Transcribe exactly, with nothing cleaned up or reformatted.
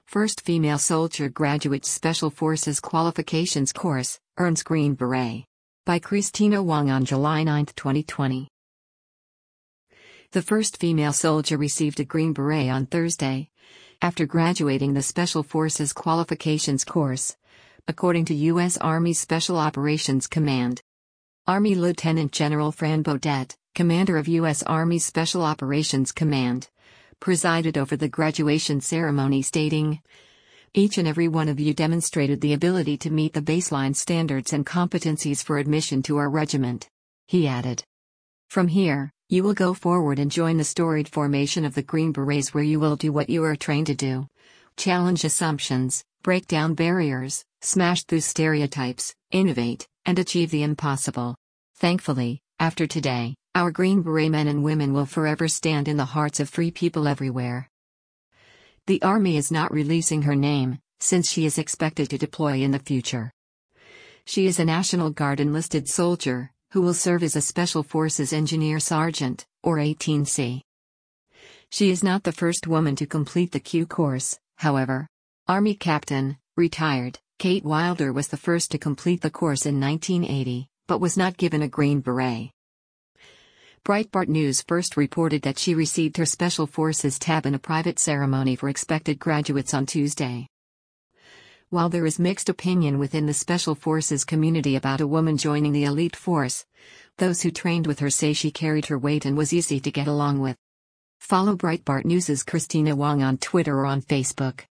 First female soldier graduates Special Forces Qualifications Course, earns Green Beret. By Christina Wong on July ninth, twenty twenty. The first female soldier received a Green Beret on Thursday, after graduating the Special Forces Qualifications Course, according to U S Army Special Operations Command. Army Lieutenant General Fran Beaudet, commander of U S Army Special Operations Command, presided over the graduation ceremony, stating, "Each and every one of you demonstrated the ability to meet the baseline standards and competencies for admission to our regiment." He added, "From here, you will go forward and join the storied formation of the Green Berets, where you will do what you are trained to do: challenge assumptions, break down barriers, smash through stereotypes, innovate, and achieve the impossible." Thankfully, after today, our Green Beret men and women will forever stand in the hearts of free people everywhere. The Army is not releasing her name, since she is expected to deploy in the future. She is a National Guard enlisted soldier, who will serve as a Special Forces Engineer Sergeant, or eighteen C. She is not the first woman to complete the Q course, however. Army Captain, retired, Kate Wilder was the first to complete the course in nineteen eighty, but was not given a Green Beret. Breitbart News first reported that she received her Special Forces tab in a private ceremony for expected graduates on Tuesday. While there is mixed opinion within the Special Forces community about a woman joining the elite force, those who trained with her say she carried her weight and was easy to get along with. Follow Breitbart News' Christina Wong on Twitter or on Facebook.